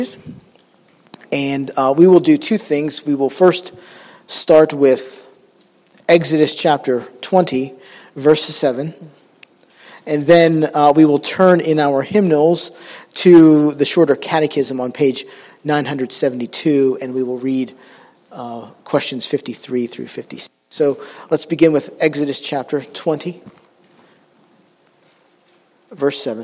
And we will do two things. We will first start with Exodus chapter 20, verse 7. And then we will turn in our hymnals to the shorter catechism on page 972, and we will read questions 53 through 56. So let's begin with Exodus chapter 20, verse 7.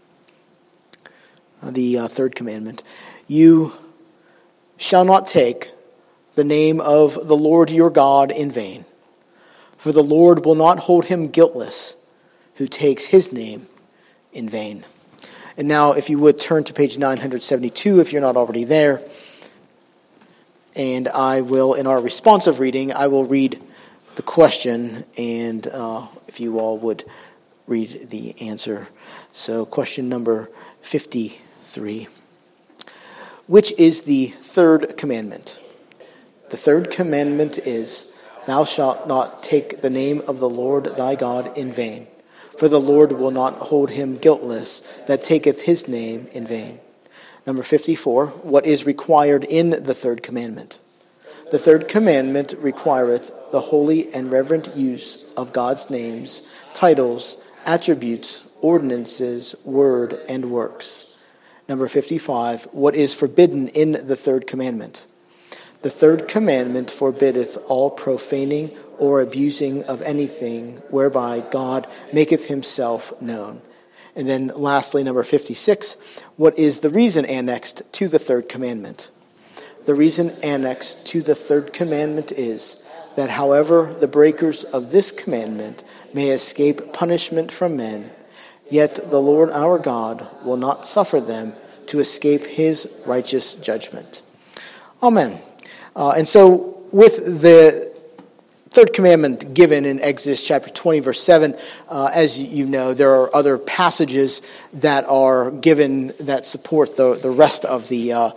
The third commandment. You shall not take the name of the Lord your God in vain, for the Lord will not hold him guiltless who takes his name in vain. And now, if you would turn to page 972, if you're not already there, and I will, in our responsive reading, I will read the question, and if you all would read the answer. So, question number 53. Which is the third commandment? The third commandment is, thou shalt not take the name of the Lord thy God in vain, for the Lord will not hold him guiltless that taketh his name in vain. Number 54, what is required in the third commandment? The third commandment requireth the holy and reverent use of God's names, titles, attributes, ordinances, word, and works. Number 55, what is forbidden in the third commandment? The third commandment forbiddeth all profaning or abusing of anything whereby God maketh himself known. And then lastly, number 56, what is the reason annexed to the third commandment? The reason annexed to the third commandment is that however the breakers of this commandment may escape punishment from men, yet the Lord our God will not suffer them to escape his righteous judgment. Amen. And so with the third commandment given in Exodus chapter 20, verse 7, as you know, there are other passages that are given that support the rest of the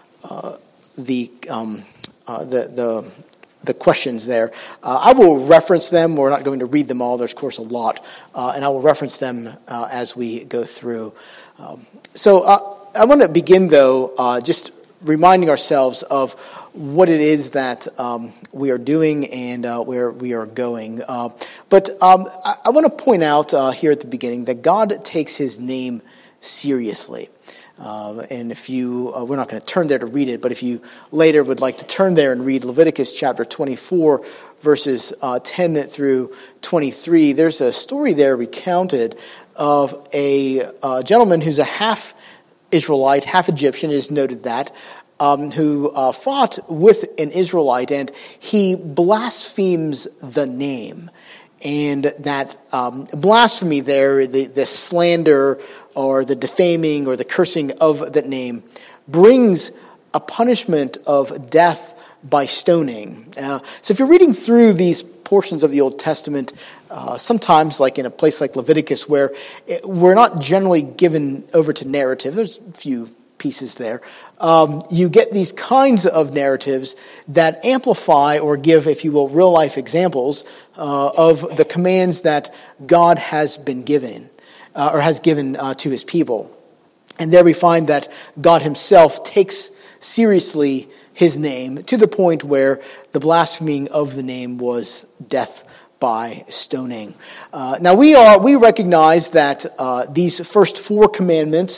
questions there. I will reference them. We're not going to read them all. There's, of course, a lot. And I will reference them as we go through. So I want to begin, though, just reminding ourselves of what it is that we are doing and where we are going. But I want to point out here at the beginning that God takes his name seriously. And if you, we're not going to turn there to read it, but if you later would like to turn there and read Leviticus chapter 24, verses 10 through 23, there's a story there recounted of a gentleman who's a half Israelite, half Egyptian, it is noted that, who fought with an Israelite, and he blasphemes the name. And that blasphemy there, the slander or the defaming or the cursing of that name, brings a punishment of death by stoning. So if you're reading through these portions of the Old Testament, sometimes like in a place like Leviticus where we're not generally given over to narrative, there's a few pieces there, you get these kinds of narratives that amplify or give, if you will, real-life examples of the commands that God has been given or has given to his people. And there we find that God himself takes seriously his name to the point where the blaspheming of the name was death by stoning. Now we recognize that these first four commandments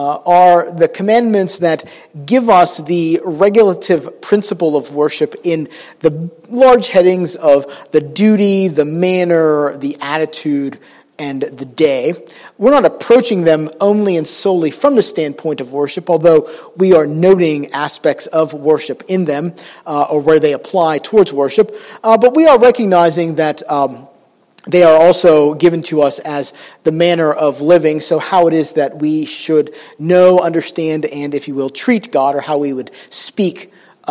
are the commandments that give us the regulative principle of worship in the large headings of the duty, the manner, the attitude, and the day. We're not approaching them only and solely from the standpoint of worship, although we are noting aspects of worship in them or where they apply towards worship. But we are recognizing that they are also given to us as the manner of living, so how it is that we should know, understand, and, if you will, treat God, or how we would speak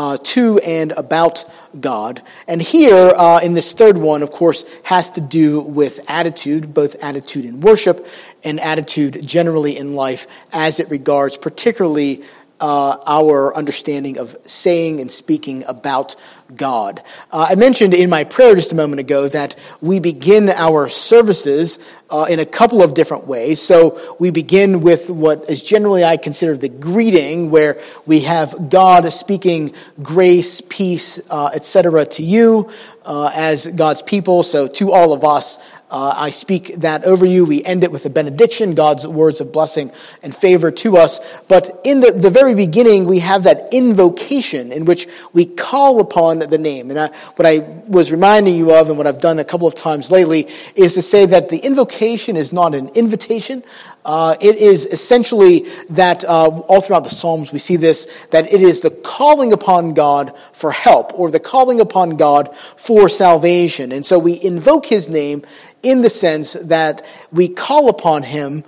to and about God. And here, in this third one, of course, has to do with attitude, both attitude in worship and attitude generally in life, as it regards particularly our understanding of saying and speaking about God. I mentioned in my prayer just a moment ago that we begin our services in a couple of different ways. So we begin with what is generally I consider the greeting, where we have God speaking grace, peace, etc. to you as God's people. So to all of us, I speak that over you. We end it with a benediction, God's words of blessing and favor to us. But in the very beginning, we have that invocation in which we call upon the name. And what I was reminding you of, and what I've done a couple of times lately, is to say that the invocation is not an invitation. It is essentially that all throughout the Psalms we see this, that it is the calling upon God for help, or the calling upon God for salvation. And so we invoke his name in the sense that we call upon him,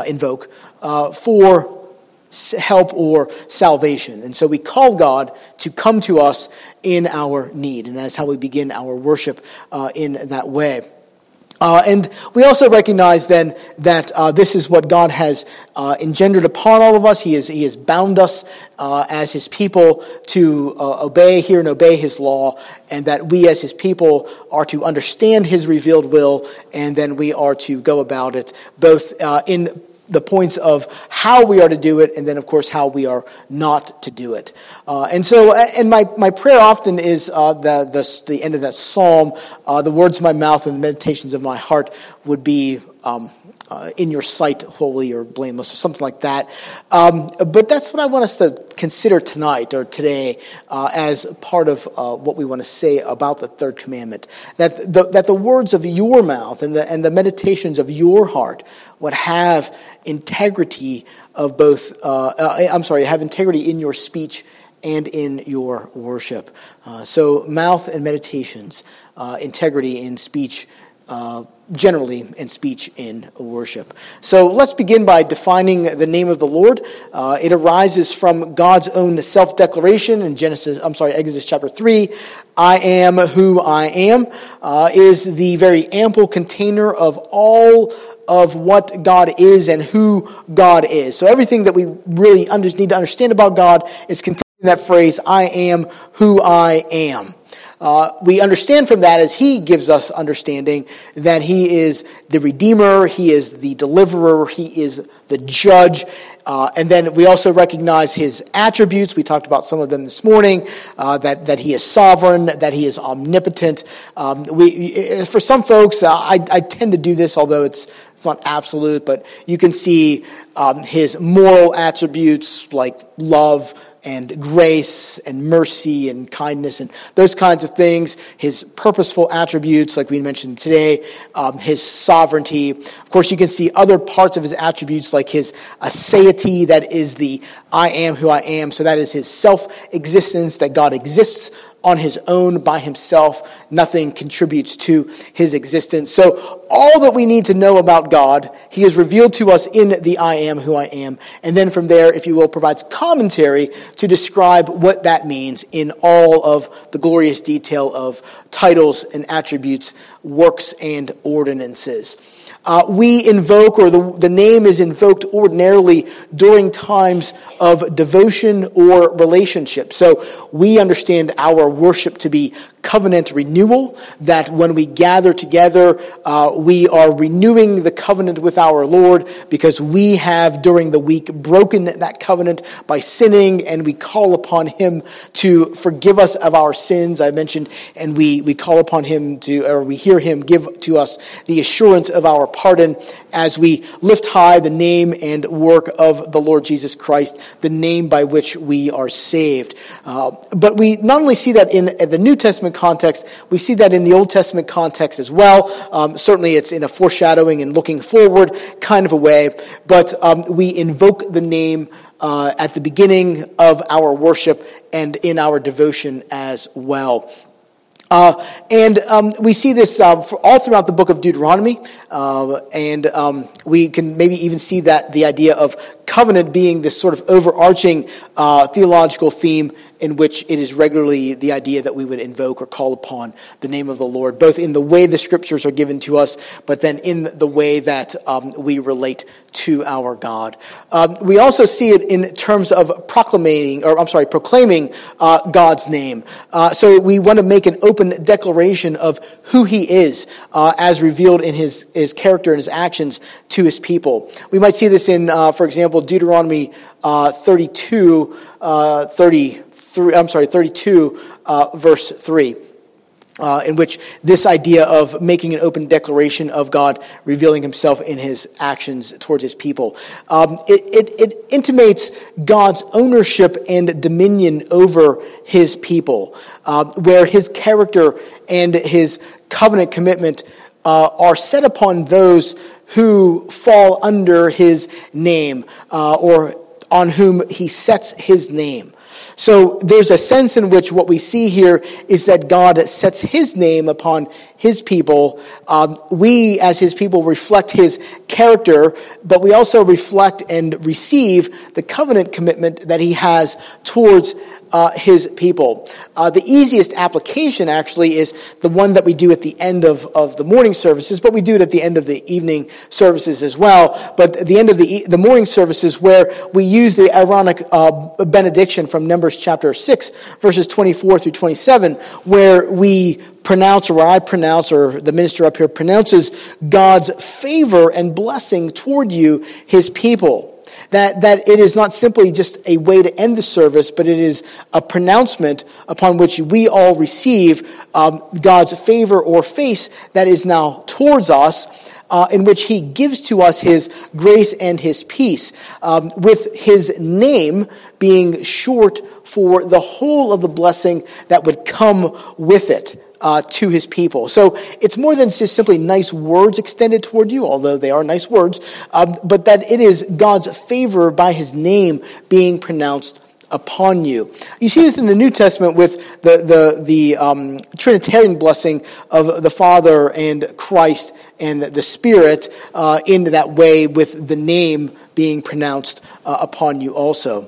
for help or salvation. And so we call God to come to us in our need. And that's how we begin our worship in that way. And we also recognize then that this is what God has engendered upon all of us. He has bound us as his people to hear and obey his law, and that we as his people are to understand his revealed will, and then we are to go about it both in the points of how we are to do it, and then, of course, how we are not to do it. And my prayer often is the end of that psalm, the words of my mouth and the meditations of my heart would be in your sight, holy or blameless, or something like that. But that's what I want us to consider tonight or today as part of what we want to say about the third commandment. That the words of your mouth and the meditations of your heart would have integrity of both. Have integrity in your speech and in your worship. So mouth and meditations, integrity in speech. Generally in speech in worship. So let's begin by defining the name of the Lord. It arises from God's own self-declaration in Exodus chapter 3. I am who I am is the very ample container of all of what God is and who God is. So everything that we really need to understand about God is contained in that phrase, I am who I am. We understand from that, as he gives us understanding, that he is the Redeemer, he is the Deliverer, he is the Judge. And then we also recognize his attributes. We talked about some of them this morning, that he is sovereign, that he is omnipotent. For some folks, I tend to do this, although it's not absolute, but you can see his moral attributes like love and grace and mercy and kindness and those kinds of things. His purposeful attributes, like we mentioned today, his sovereignty. Of course, you can see other parts of his attributes, like his aseity, that is the I am who I am. So that is his self-existence, that God exists on his own by himself. Nothing contributes to his existence. So all that we need to know about God, he has revealed to us in the I am who I am. And then from there, if you will, provides commentary to describe what that means in all of the glorious detail of titles and attributes, works and ordinances. We invoke, or the name is invoked ordinarily during times of devotion or relationship. So we understand our worship to be covenant renewal, that when we gather together, we are renewing the covenant with our Lord because we have during the week broken that covenant by sinning, and we call upon him to forgive us of our sins. I mentioned, and we call upon him we hear him give to us the assurance of our pardon as we lift high the name and work of the Lord Jesus Christ, the name by which we are saved. But we not only see that in the New Testament context, we see that in the Old Testament context as well. Certainly it's in a foreshadowing and looking forward kind of a way, but we invoke the name at the beginning of our worship and in our devotion as well. And we see this all throughout the book of Deuteronomy, and we can maybe even see that the idea of covenant being this sort of overarching theological theme in which it is regularly the idea that we would invoke or call upon the name of the Lord, both in the way the scriptures are given to us, but then in the way that we relate to our God. We also see it in terms of proclaiming God's name. So we want to make an open declaration of who he is as revealed in his character and his actions to his people. We might see this in, for example, Deuteronomy 32, verse 3. In which this idea of making an open declaration of God revealing himself in his actions towards his people. It intimates God's ownership and dominion over his people, where his character and his covenant commitment are set upon those who fall under his name, or on whom he sets his name. So there's a sense in which what we see here is that God sets his name upon his people. We, as his people, reflect his character, but we also reflect and receive the covenant commitment that he has towards his people. The easiest application, actually, is the one that we do at the end of the morning services, but we do it at the end of the evening services as well. But at the end of the morning services, where we use the Aaronic benediction from Numbers chapter 6, verses 24 through 27, where we pronounce, or I pronounce, or the minister up here pronounces God's favor and blessing toward you, his people. That it is not simply just a way to end the service, but it is a pronouncement upon which we all receive God's favor or face that is now towards us, in which he gives to us his grace and his peace, with his name being short for the whole of the blessing that would come with it. To his people. So it's more than just simply nice words extended toward you, although they are nice words, but that it is God's favor by his name being pronounced upon you. You see this in the New Testament with the Trinitarian blessing of the Father and Christ and the Spirit in that way, with the name being pronounced upon you also.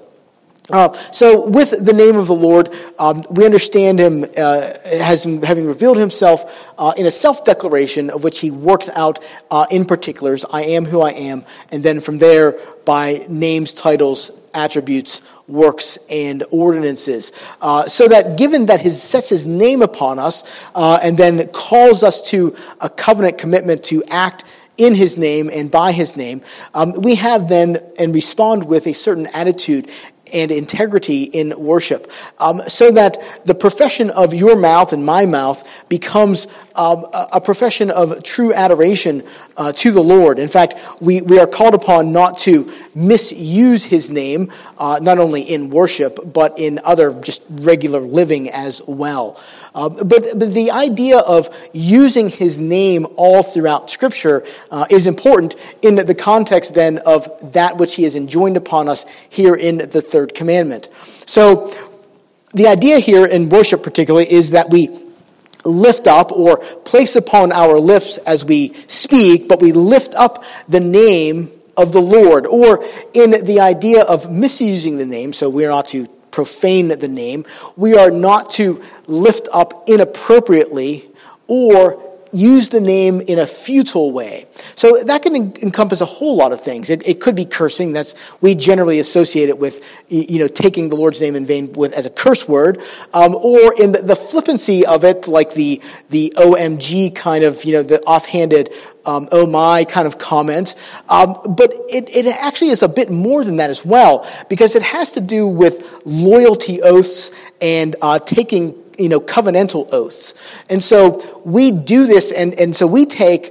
So with the name of the Lord, we understand him as having revealed himself in a self-declaration of which he works out in particulars, I am who I am, and then from there by names, titles, attributes, works, and ordinances. So that given that he sets his name upon us and then calls us to a covenant commitment to act in his name and by his name, we have then and respond with a certain attitude and integrity in worship, so that the profession of your mouth and my mouth becomes a profession of true adoration to the Lord. In fact, we are called upon not to misuse his name, not only in worship, but in other just regular living as well. But the idea of using his name all throughout Scripture is important in the context then of that which he has enjoined upon us here in the third commandment. So the idea here in worship particularly is that we lift up or place upon our lips as we speak, but we lift up the name of the Lord, or in the idea of misusing the name, so we are not to profane the name, we are not to lift up inappropriately or use the name in a futile way. So that can encompass a whole lot of things. It could be cursing. We generally associate it with, taking the Lord's name in vain as a curse word, or in the flippancy of it, like the OMG kind of, the offhanded oh my kind of comment. But it actually is a bit more than that as well, because it has to do with loyalty oaths and taking covenantal oaths. And so we do this, and so we take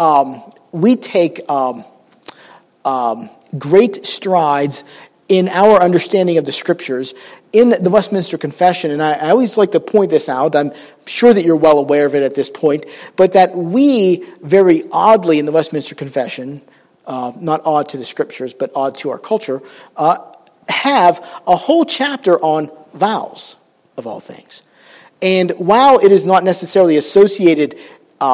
great strides in our understanding of the Scriptures in the Westminster Confession. And I always like to point this out. I'm sure that you're well aware of it at this point, but that we very oddly in the Westminster Confession, not odd to the Scriptures, but odd to our culture, have a whole chapter on vows, of all things. And while it is not necessarily associated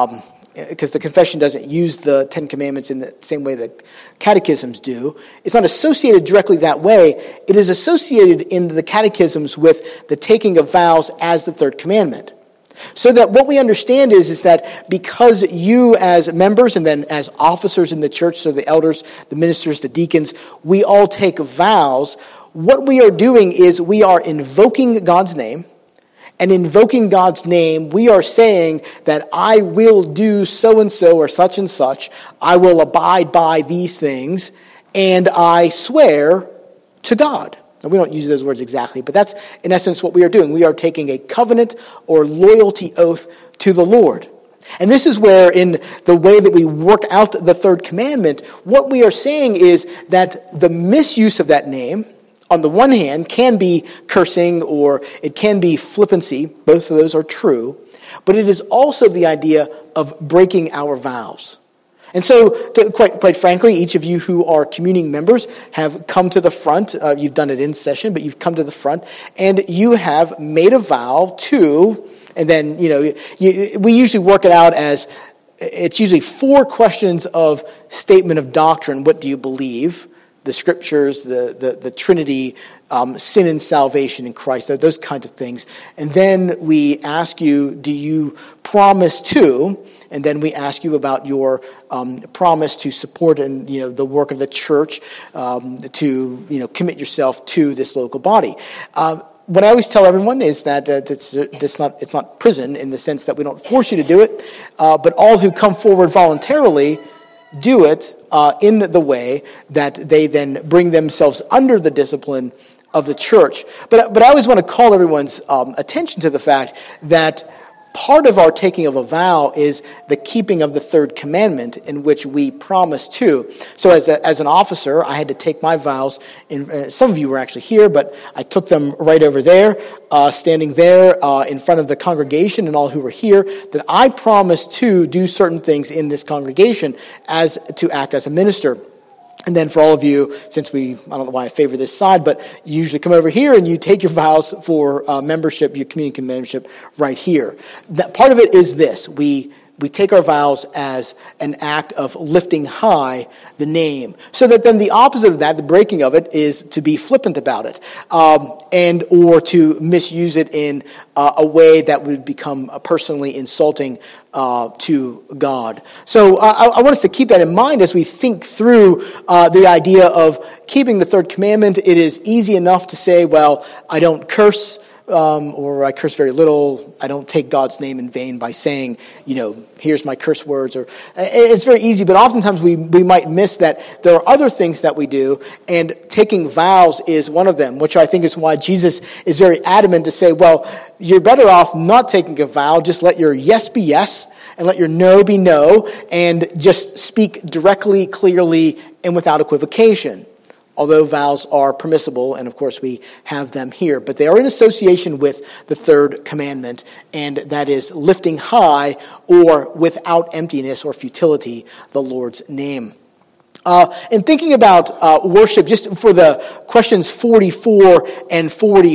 because the confession doesn't use the Ten Commandments in the same way that catechisms do. It's not associated directly that way. It is associated in the catechisms with the taking of vows as the third commandment. So that what we understand is that because you as members and then as officers in the church, so the elders, the ministers, the deacons, we all take vows, what we are doing is we are invoking God's name. And invoking God's name, we are saying that I will do so-and-so or such and such. I will abide by these things, and I swear to God. Now, we don't use those words exactly, but that's in essence what we are doing. We are taking a covenant or loyalty oath to the Lord. And this is where, in the way that we work out the third commandment, what we are saying is that the misuse of that name, on the one hand, can be cursing or it can be flippancy. Both of those are true. But it is also the idea of breaking our vows. And so, quite frankly, each of you who are communing members have come to the front. You've done it in session, but you've come to the front. And you have made a vow to, and then, we usually work it out as, it's usually 4 questions of statement of doctrine. What do you believe? The scriptures, the Trinity, sin and salvation in Christ, those kinds of things. And then we ask you, do you promise to? And then we ask you about your promise to support and the work of the church, to commit yourself to this local body. What I always tell everyone is that it's not prison in the sense that we don't force you to do it, but all who come forward voluntarily do it in the way that they then bring themselves under the discipline of the church. But I always want to call everyone's attention to the fact that part of our taking of a vow is the keeping of the third commandment in which we promise to. So as an officer, I had to take my vows. Some of you were actually here, but I took them right over there, standing there in front of the congregation and all who were here, that I promised to do certain things in this congregation as to act as a minister. And then for all of you, since I don't know why I favor this side, but you usually come over here and you take your vows for membership, your community membership right here. That part of it is this. We take our vows as an act of lifting high the name. So that then the opposite of that, the breaking of it, is to be flippant about it. And or to misuse it in a way that would become personally insulting to God. So I want us to keep that in mind as we think through the idea of keeping the third commandment. It is easy enough to say, well, I don't curse, or I curse very little. I don't take God's name in vain by saying, here's my curse words. Or it's very easy, but oftentimes we might miss that there are other things that we do, and taking vows is one of them, which I think is why Jesus is very adamant to say, well, you're better off not taking a vow. Just let your yes be yes, and let your no be no, and just speak directly, clearly, and without equivocation. Although vows are permissible, and of course we have them here, but they are in association with the third commandment, and that is lifting high or without emptiness or futility the Lord's name. In thinking about worship, just for the questions 54 and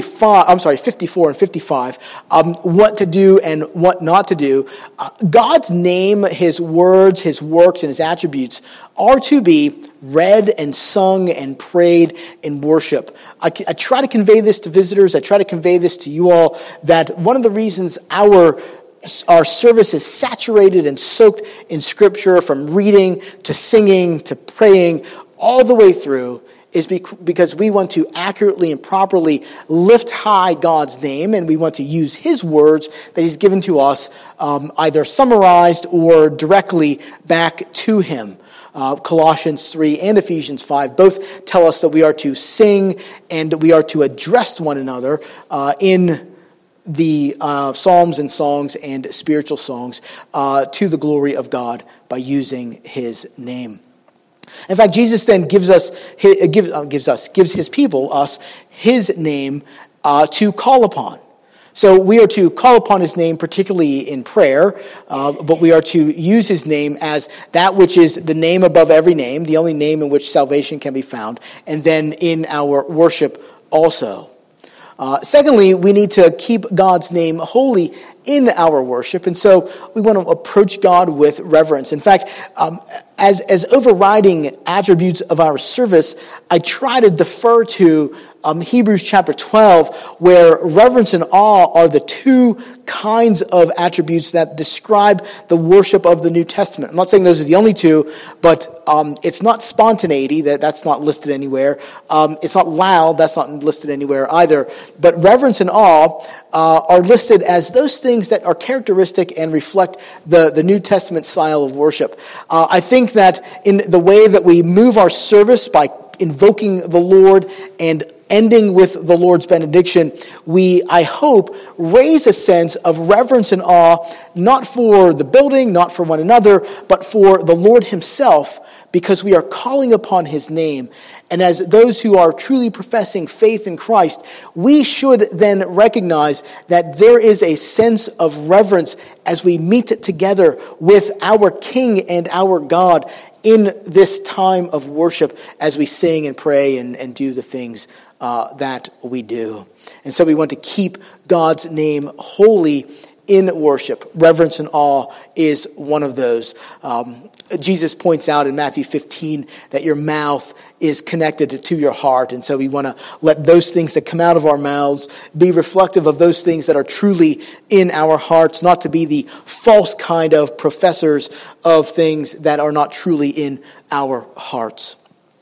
55, what to do and what not to do, God's name, His words, His works, and His attributes are to be read and sung and prayed in worship. I try to convey this to visitors. I try to convey this to you all, that one of the reasons our service is saturated and soaked in Scripture, from reading to singing to praying all the way through, is because we want to accurately and properly lift high God's name, and we want to use His words that He's given to us, either summarized or directly back to Him. Colossians 3 and Ephesians 5 both tell us that we are to sing and we are to address one another in the psalms and songs and spiritual songs to the glory of God by using His name. In fact, Jesus then gives His people, His name to call upon. So we are to call upon His name, particularly in prayer, but we are to use His name as that which is the name above every name, the only name in which salvation can be found, and then in our worship also. Secondly, we need to keep God's name holy in our worship, and so we want to approach God with reverence. In fact, as overriding attributes of our service, I try to defer to Hebrews chapter 12, where reverence and awe are the two kinds of attributes that describe the worship of the New Testament. I'm not saying those are the only two, but it's not spontaneity, that's not listed anywhere. It's not loud, that's not listed anywhere either. But reverence and awe are listed as those things that are characteristic and reflect the New Testament style of worship. I think that in the way that we move our service by invoking the Lord and ending with the Lord's benediction, we, I hope, raise a sense of reverence and awe, not for the building, not for one another, but for the Lord himself, because we are calling upon his name. And as those who are truly professing faith in Christ, we should then recognize that there is a sense of reverence as we meet together with our King and our God in this time of worship as we sing and pray and do the things that we do. And so we want to keep God's name holy in worship. Reverence and awe is one of those. Jesus points out in Matthew 15 that your mouth is connected to your heart. And so we want to let those things that come out of our mouths be reflective of those things that are truly in our hearts, not to be the false kind of professors of things that are not truly in our hearts.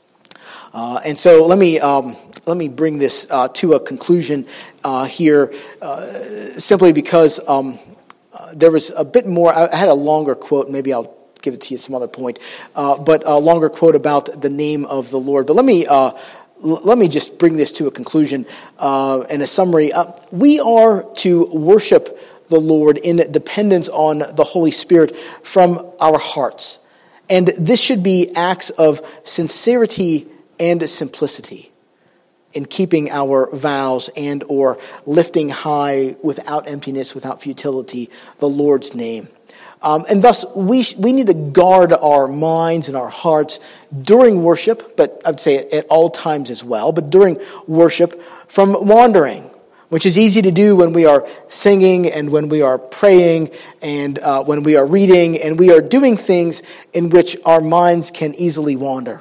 And so let me bring this to a conclusion here, simply because there was a bit more. I had a longer quote. Maybe I'll give it to you some other point, but a longer quote about the name of the Lord. But let me just bring this to a conclusion and a summary. We are to worship the Lord in dependence on the Holy Spirit from our hearts, and this should be acts of sincerity and simplicity in keeping our vows and or lifting high without emptiness, without futility, the Lord's name. And thus, we need to guard our minds and our hearts during worship, but I would say at all times as well, but during worship from wandering, which is easy to do when we are singing and when we are praying and when we are reading and we are doing things in which our minds can easily wander.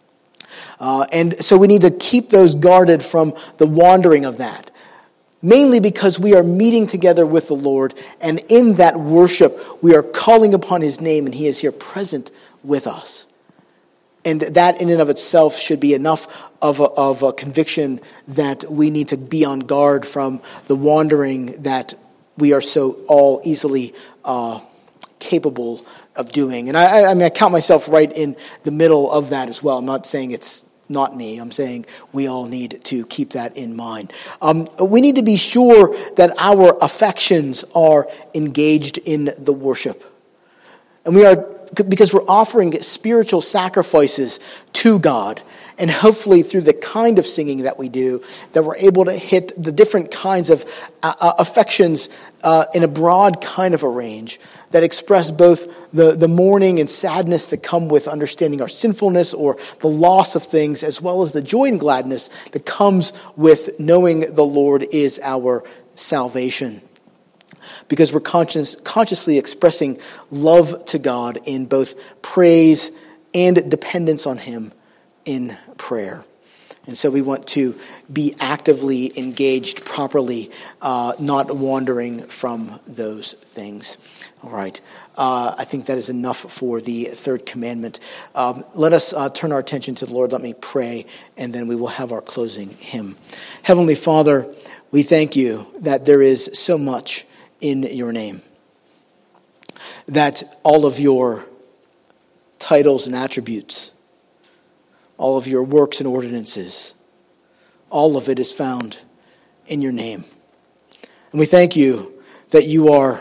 And so we need to keep those guarded from the wandering of that. Mainly because we are meeting together with the Lord, and in that worship, we are calling upon his name, and he is here present with us. And that in and of itself should be enough of a conviction that we need to be on guard from the wandering that we are so all easily capable of doing. And I count myself right in the middle of that as well. I'm not saying it's not me. I'm saying we all need to keep that in mind. We need to be sure that our affections are engaged in the worship. And because we're offering spiritual sacrifices to God. And hopefully through the kind of singing that we do, that we're able to hit the different kinds of affections in a broad kind of a range that express both the mourning and sadness that come with understanding our sinfulness or the loss of things, as well as the joy and gladness that comes with knowing the Lord is our salvation. Because we're consciously expressing love to God in both praise and dependence on him in prayer. And so we want to be actively engaged properly, not wandering from those things. All right. I think that is enough for the third commandment. Let us turn our attention to the Lord. Let me pray, and then we will have our closing hymn. Heavenly Father, we thank you that there is so much in your name, that all of your titles and attributes, all of your works and ordinances, all of it is found in your name. And we thank you that you are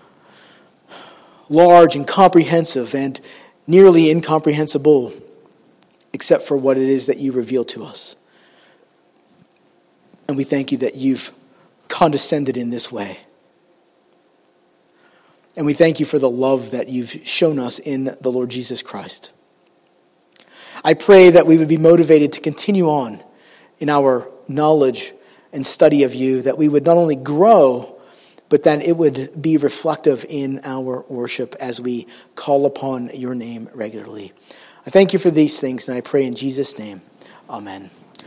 large and comprehensive and nearly incomprehensible, except for what it is that you reveal to us. And we thank you that you've condescended in this way. And we thank you for the love that you've shown us in the Lord Jesus Christ. I pray that we would be motivated to continue on in our knowledge and study of you, that we would not only grow, but then it would be reflective in our worship as we call upon your name regularly. I thank you for these things, and I pray in Jesus' name. Amen.